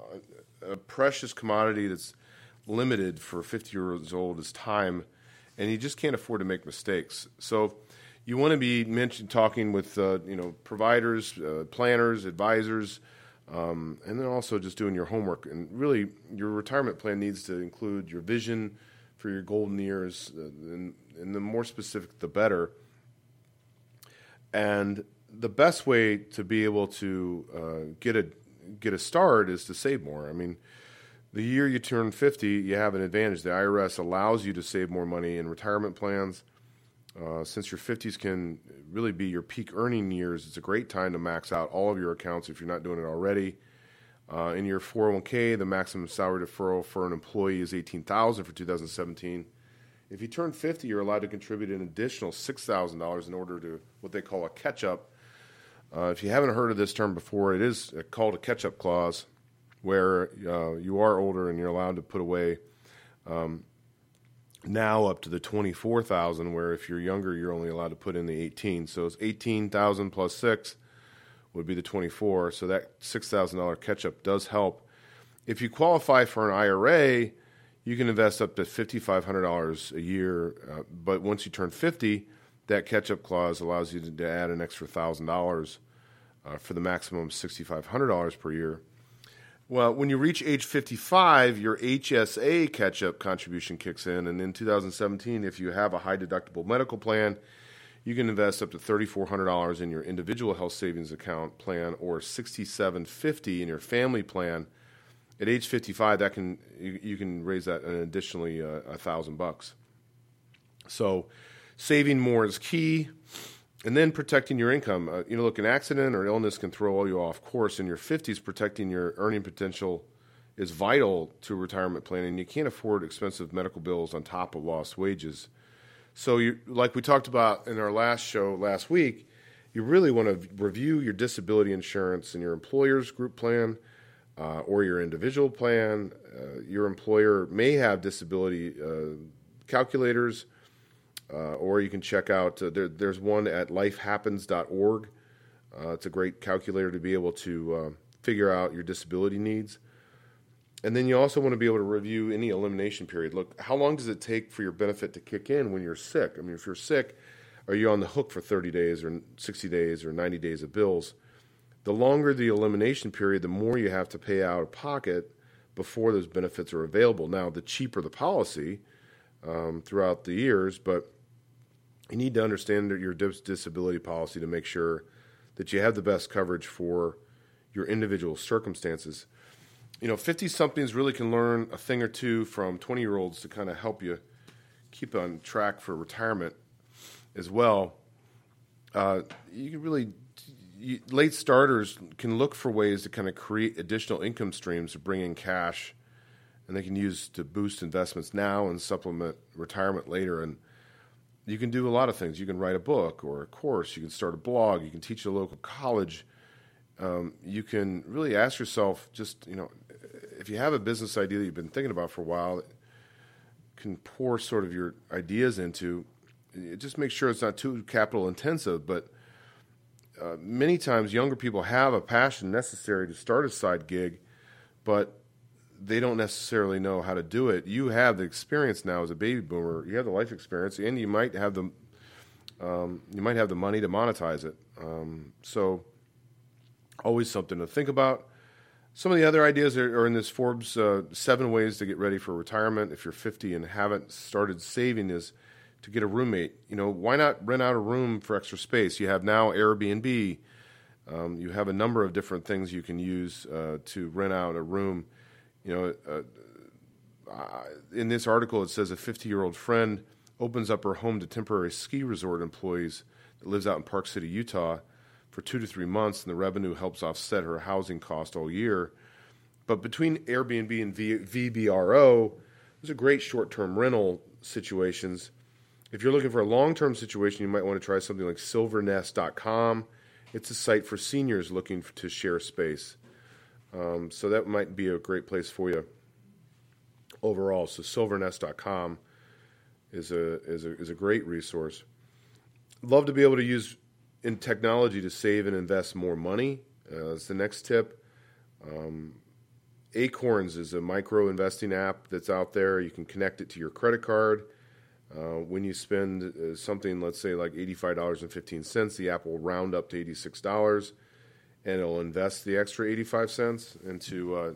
a, a precious commodity that's limited for fifty years old is time, and you just can't afford to make mistakes. So you want to be mentioned talking with uh, you know providers, uh, planners, advisors, um, and then also just doing your homework. And really, your retirement plan needs to include your vision for your golden years, uh, and, and the more specific, the better. And the best way to be able to uh, get a get a start is to save more. I mean, the year you turn fifty, you have an advantage. The I R S allows you to save more money in retirement plans. Uh, since your fifties can really be your peak earning years, it's a great time to max out all of your accounts if you're not doing it already. Uh, in your four oh one k, the maximum salary deferral for an employee is eighteen thousand dollars for two thousand seventeen. If you turn fifty, you're allowed to contribute an additional six thousand dollars in order to what they call a catch-up. Uh, if you haven't heard of this term before, it is called a catch-up clause, where uh, you are older and you're allowed to put away um, now up to the twenty-four thousand dollars, where if you're younger, you're only allowed to put in the eighteen. So it's eighteen thousand dollars plus six would be the twenty-four. So that six thousand dollars catch-up does help. If you qualify for an I R A, you can invest up to five thousand five hundred dollars a year. Uh, but once you turn fifty, that catch-up clause allows you to, to add an extra one thousand dollars uh, for the maximum six thousand five hundred dollars per year. Well, when you reach age fifty-five, your H S A catch-up contribution kicks in. And in two thousand seventeen, if you have a high-deductible medical plan, you can invest up to three thousand four hundred dollars in your individual health savings account plan or six thousand seven hundred fifty dollars in your family plan. At age fifty-five, that can you, you can raise that an additionally uh, a thousand bucks. So saving more is key, and then protecting your income. Uh, you know, look, an accident or illness can throw you off course. In your fifties, protecting your earning potential is vital to retirement planning. You can't afford expensive medical bills on top of lost wages. So, you, like we talked about in our last show last week, you really want to review your disability insurance and your employer's group plan uh, or your individual plan. Uh, your employer may have disability uh, calculators, uh, or you can check out, uh, there, there's one at life happens dot org. Uh, it's a great calculator to be able to uh, figure out your disability needs. And then you also want to be able to review any elimination period. Look, how long does it take for your benefit to kick in when you're sick? I mean, if you're sick, are you on the hook for thirty days or sixty days or ninety days of bills? The longer the elimination period, the more you have to pay out of pocket before those benefits are available. Now, the cheaper the policy um, throughout the years, but you need to understand your dis- disability policy to make sure that you have the best coverage for your individual circumstances. You know, fifty-somethings really can learn a thing or two from twenty-year-olds to kind of help you keep on track for retirement as well. Uh, you can really, you, late starters can look for ways to kind of create additional income streams to bring in cash, and they can use to boost investments now and supplement retirement later. And you can do a lot of things. You can write a book or a course. You can start a blog. You can teach at a local college. Um, you can really ask yourself, just, you know, if you have a business idea that you've been thinking about for a while, can pour sort of your ideas into, just make sure it's not too capital intensive. But uh, many times younger people have a passion necessary to start a side gig, but they don't necessarily know how to do it. You have the experience now as a baby boomer. You have the life experience, and you might have the um, you might have the money to monetize it. Um, so always something to think about. Some of the other ideas are, are in this Forbes uh, seven ways to get ready for retirement if you're fifty and haven't started saving is to get a roommate. You know, why not rent out a room for extra space? You have now Airbnb. Um, you have a number of different things you can use uh, to rent out a room. You know, uh, uh, in this article it says a fifty-year-old friend opens up her home to temporary ski resort employees that lives out in Park City, Utah, for two to three months, and the revenue helps offset her housing cost all year. But between Airbnb and v- VBRO, those are great short-term rental situations. If you're looking for a long-term situation, you might want to try something like silver nest dot com. It's a site for seniors looking to share space. Um, so that might be a great place for you overall. So silver nest dot com is a is a is a great resource. Love to be able to use in technology to save and invest more money. Uh, that's the next tip. Um, Acorns is a micro investing app that's out there. You can connect it to your credit card. Uh, when you spend uh, something, let's say like eighty-five dollars and fifteen cents, the app will round up to eighty-six dollars, and it'll invest the extra eighty-five cents into uh,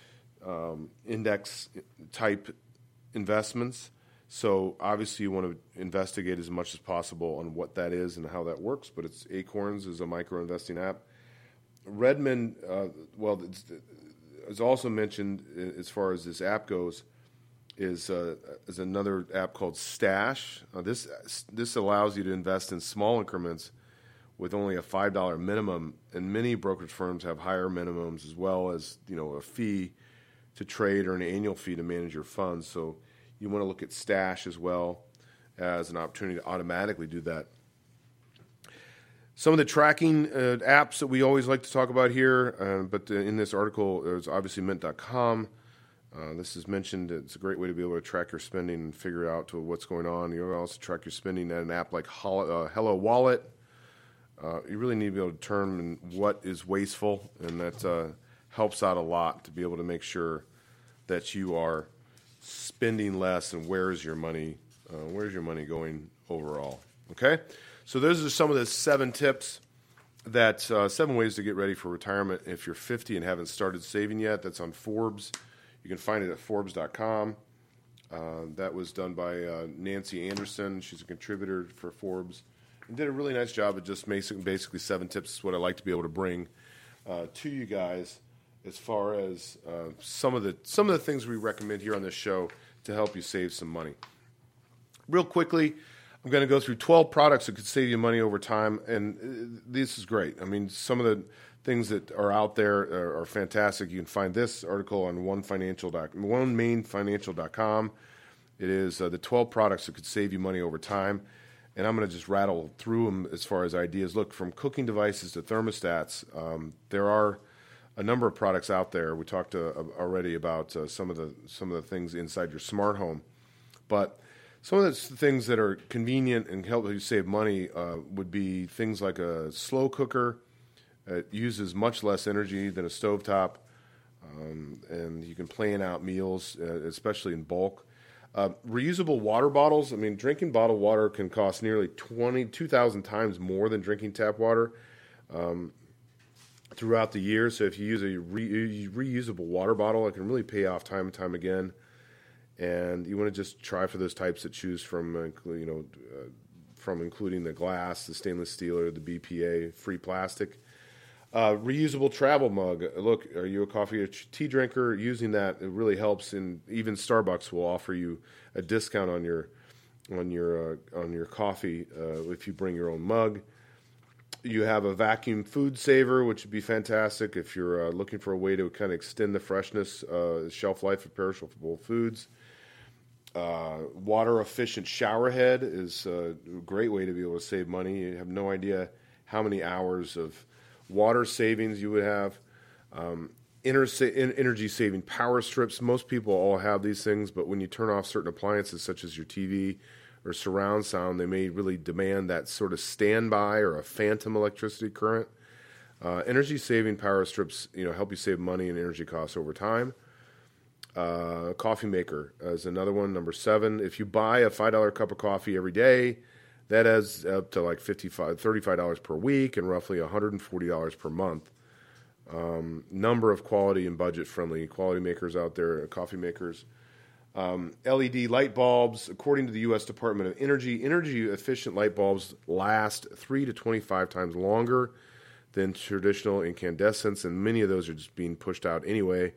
um, index-type investments. So obviously you want to investigate as much as possible on what that is and how that works, but it's Acorns is a micro-investing app. Redmond, uh, well, it's, it's also mentioned as far as this app goes, is uh, is another app called Stash. Uh, this this allows you to invest in small increments with only a five dollars minimum, and many brokerage firms have higher minimums as well as, you know, a fee to trade or an annual fee to manage your funds. So you want to look at Stash as well as an opportunity to automatically do that. Some of the tracking uh, apps that we always like to talk about here, uh, but uh, in this article, is obviously mint dot com. Uh, this is mentioned. It's a great way to be able to track your spending and figure out to what's going on. You also track your spending at an app like Hello, uh, Hello Wallet. Uh, you really need to be able to determine what is wasteful, and that uh, helps out a lot to be able to make sure that you are spending less and where is your money, uh, where's your money going overall. Okay, so those are some of the seven tips. That uh, seven ways to get ready for retirement if you're fifty and haven't started saving yet. That's on Forbes. You can find it at Forbes dot com. Uh, that was done by uh, Nancy Anderson. She's a contributor for Forbes and did a really nice job of just basically, basically seven tips is what I like to be able to bring uh, to you guys as far as uh, some of the some of the things we recommend here on this show to help you save some money. Real quickly, I'm going to go through twelve products that could save you money over time, and uh, this is great. I mean, some of the things that are out there are, are fantastic. You can find this article on one financial dot, one main financial dot com. It is uh, the twelve products that could save you money over time. And I'm going to just rattle through them as far as ideas. Look, from cooking devices to thermostats, um, there are a number of products out there. We talked uh, already about uh, some of the some of the things inside your smart home, but some of the things that are convenient and help you save money uh, would be things like a slow cooker. It uses much less energy than a stovetop, um, and you can plan out meals, uh, especially in bulk. Uh, reusable water bottles. I mean, drinking bottled water can cost nearly twenty-two thousand times more than drinking tap water um, throughout the year. So if you use a re- reusable water bottle, it can really pay off time and time again. And you want to just try for those types that choose from, uh, you know, uh, from including the glass, the stainless steel, or the B P A-free plastic. Uh, reusable travel mug. Look, are you a coffee or tea drinker? Using that, it really helps. And even Starbucks will offer you a discount on your on your uh, on your coffee uh, if you bring your own mug. You have a vacuum food saver, which would be fantastic if you're uh, looking for a way to kind of extend the freshness, uh, shelf life of perishable foods. Uh, water efficient shower head is a great way to be able to save money. You have no idea how many hours of water savings you would have. Um, energy saving power strips. Most people all have these things, but when you turn off certain appliances such as your T V or surround sound, they may really demand that sort of standby or a phantom electricity current. Uh, energy saving power strips, you know, help you save money and energy costs over time. Uh, coffee maker is another one, number seven. If you buy a five dollar cup of coffee every day, that adds up to like fifty-five dollars, thirty-five dollars per week and roughly one hundred forty dollars per month. Um, number of quality and budget-friendly quality makers out there, coffee makers. Um, L E D light bulbs, according to the U S Department of Energy, energy-efficient light bulbs last three to twenty-five times longer than traditional incandescents, and many of those are just being pushed out anyway.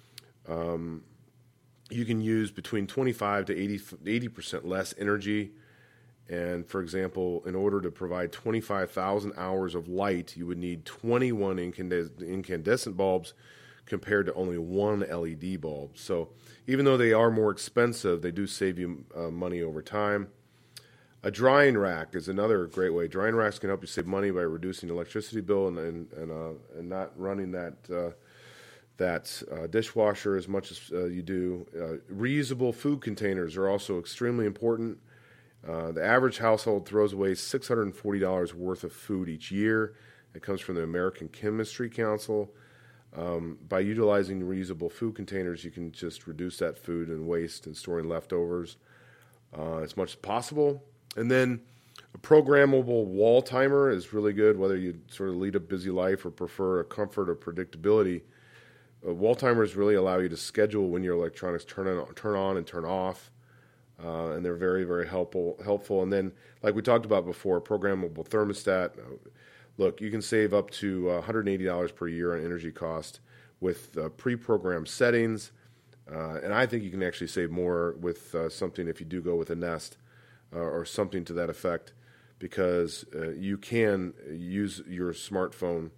Um, you can use between twenty-five to eighty percent less energy. And, for example, in order to provide twenty-five thousand hours of light, you would need twenty-one incandes- incandescent bulbs compared to only one L E D bulb. So even though they are more expensive, they do save you uh, money over time. A drying rack is another great way. Drying racks can help you save money by reducing the electricity bill and and, and, uh, and not running that uh, that uh, dishwasher as much as uh, you do. Uh, reusable food containers are also extremely important. Uh, the average household throws away six hundred forty dollars worth of food each year. It comes from the American Chemistry Council. Um, by utilizing reusable food containers, you can just reduce that food and waste and storing leftovers uh, as much as possible. And then a programmable wall timer is really good, whether you sort of lead a busy life or prefer a comfort or predictability. Uh, wall timers really allow you to schedule when your electronics turn on, turn on and turn off. Uh, and they're very, very helpful. Helpful. And then, like we talked about before, programmable thermostat. Look, you can save up to one hundred eighty dollars per year on energy cost with uh, pre-programmed settings. Uh, and I think you can actually save more with uh, something if you do go with a Nest uh, or something to that effect, because uh, you can use your smartphone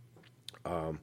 um,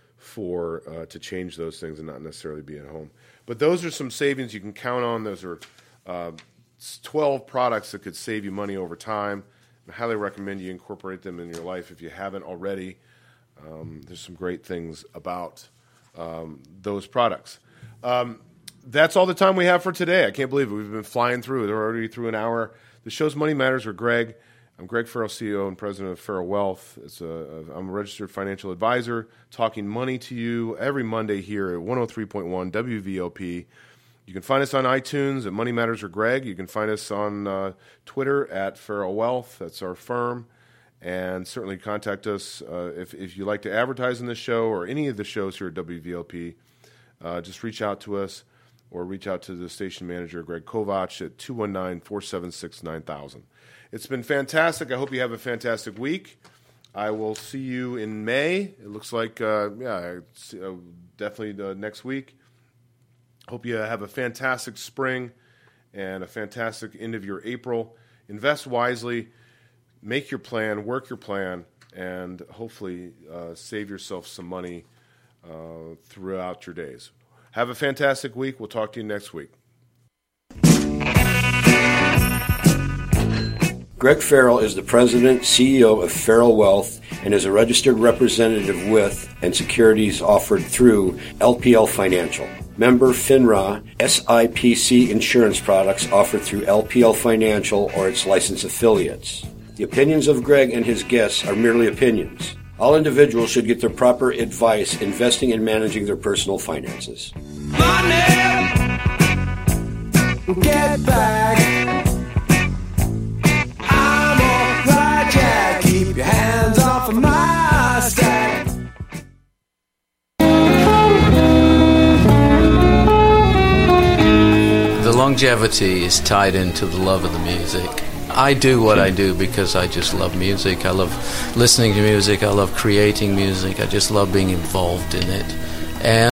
for uh, to change those things and not necessarily be at home. But those are some savings you can count on. Those are Uh, twelve products that could save you money over time. I highly recommend you incorporate them in your life if you haven't already. Um, there's some great things about um, those products. Um, that's all the time we have for today. I can't believe it. We've been flying through. They're already through an hour. The show's Money Matters with Greg. I'm Greg Farrell, C E O and President of Farrell Wealth. It's a, I'm a registered financial advisor, talking money to you every Monday here at one oh three point one W V O P. You can find us on iTunes at Money Matters with Greg. You can find us on uh, Twitter at Farrell Wealth. That's our firm. And certainly contact us uh, if, if you'd like to advertise in this show or any of the shows here at W V L P. Uh, just reach out to us or reach out to the station manager, Greg Kovach, at two one nine, four seven six, nine thousand. It's been fantastic. I hope you have a fantastic week. I will see you in May. It looks like, uh, yeah, uh, definitely uh, next week. Hope you have a fantastic spring and a fantastic end of your April. Invest wisely, make your plan, work your plan, and hopefully uh, save yourself some money uh, throughout your days. Have a fantastic week. We'll talk to you next week. Greg Farrell is the president, C E O of Farrell Wealth, and is a registered representative with and securities offered through L P L Financial. Member FINRA, S I P C insurance products offered through L P L Financial or its licensed affiliates. The opinions of Greg and his guests are merely opinions. All individuals should get their proper advice investing and managing their personal finances. Money, get back. I'm on project. Keep your hands off of my stack. The longevity is tied into the love of the music. I do what I do because I just love music. I love listening to music. I love creating music. I just love being involved in it. And